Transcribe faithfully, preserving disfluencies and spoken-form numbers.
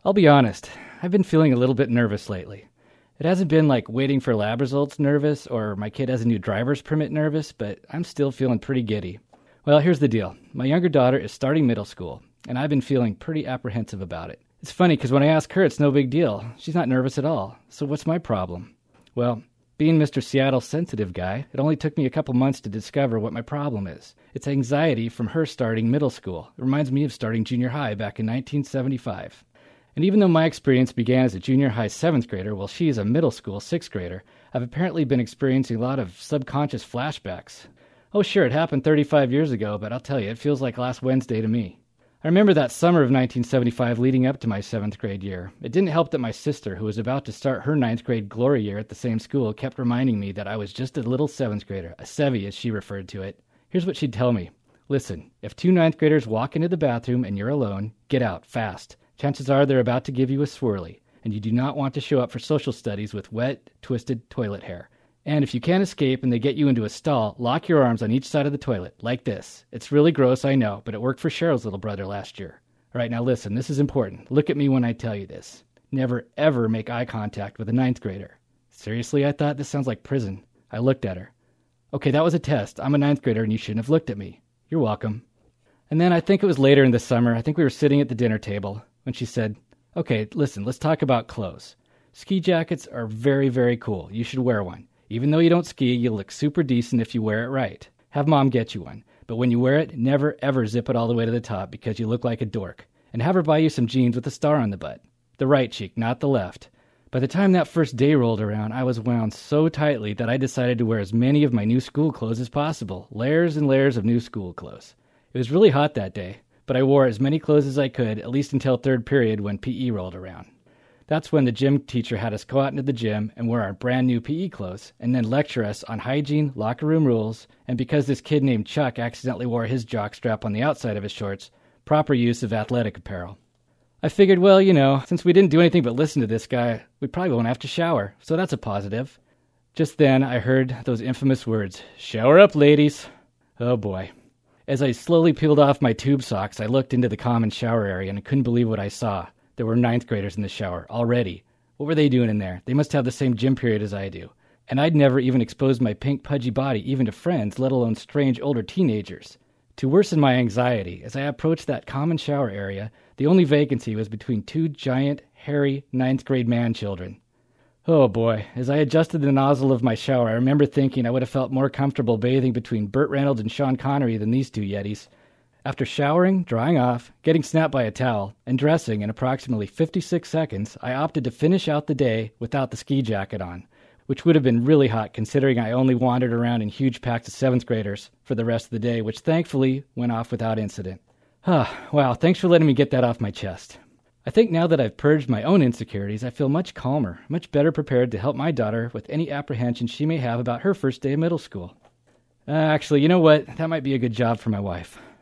I'll be honest, I've been feeling a little bit nervous lately. It hasn't been like waiting for lab results nervous or my kid has a new driver's permit nervous, but I'm still feeling pretty giddy. Well, here's the deal. My younger daughter is starting middle school, and I've been feeling pretty apprehensive about it. It's funny because when I ask her, it's no big deal. She's not nervous at all. So what's my problem? Well, being Mister Seattle sensitive guy, it only took me a couple months to discover what my problem is. It's anxiety from her starting middle school. It reminds me of starting junior high back in nineteen seventy-five. And even though my experience began as a junior high seventh grader while she is a middle school sixth grader, I've apparently been experiencing a lot of subconscious flashbacks. Oh sure, it happened thirty-five years ago, but I'll tell you, it feels like last Wednesday to me. I remember that summer of nineteen seventy-five leading up to my seventh grade year. It didn't help that my sister, who was about to start her ninth grade glory year at the same school, kept reminding me that I was just a little seventh grader, a sevy as she referred to it. Here's what she'd tell me. Listen, if two ninth graders walk into the bathroom and you're alone, get out, fast. Chances are they're about to give you a swirly, and you do not want to show up for social studies with wet, twisted toilet hair. And if you can't escape and they get you into a stall, lock your arms on each side of the toilet, like this. It's really gross, I know, but it worked for Cheryl's little brother last year. All right, now listen, this is important. Look at me when I tell you this. Never, ever make eye contact with a ninth grader. Seriously, I thought? This sounds like prison. I looked at her. Okay, that was a test. I'm a ninth grader and you shouldn't have looked at me. You're welcome. And then I think it was later in the summer, I think we were sitting at the dinner table, when she said, okay, listen, let's talk about clothes. Ski jackets are very, very cool. You should wear one. Even though you don't ski, you'll look super decent if you wear it right. Have mom get you one. But when you wear it, never ever zip it all the way to the top because you look like a dork. And have her buy you some jeans with a star on the butt. The right cheek, not the left. By the time that first day rolled around, I was wound so tightly that I decided to wear as many of my new school clothes as possible. Layers and layers of new school clothes. It was really hot that day, but I wore as many clothes as I could, at least until third period when P E rolled around. That's when the gym teacher had us go out into the gym and wear our brand new P E clothes and then lecture us on hygiene, locker room rules, and because this kid named Chuck accidentally wore his jock strap on the outside of his shorts, proper use of athletic apparel. I figured, well, you know, since we didn't do anything but listen to this guy, we probably won't have to shower, so that's a positive. Just then, I heard those infamous words, "Shower up, ladies." Oh boy. As I slowly peeled off my tube socks, I looked into the common shower area and I couldn't believe what I saw. There were ninth graders in the shower, already. What were they doing in there? They must have the same gym period as I do. And I'd never even exposed my pink pudgy body even to friends, let alone strange older teenagers. To worsen my anxiety, as I approached that common shower area, the only vacancy was between two giant, hairy, ninth grade man children. Oh boy, as I adjusted the nozzle of my shower, I remember thinking I would have felt more comfortable bathing between Burt Reynolds and Sean Connery than these two yetis. After showering, drying off, getting snapped by a towel, and dressing in approximately fifty-six seconds, I opted to finish out the day without the ski jacket on, which would have been really hot considering I only wandered around in huge packs of seventh graders for the rest of the day, which thankfully went off without incident. Ah, wow, thanks for letting me get that off my chest. I think now that I've purged my own insecurities, I feel much calmer, much better prepared to help my daughter with any apprehension she may have about her first day of middle school. Uh, actually, you know what? That might be a good job for my wife.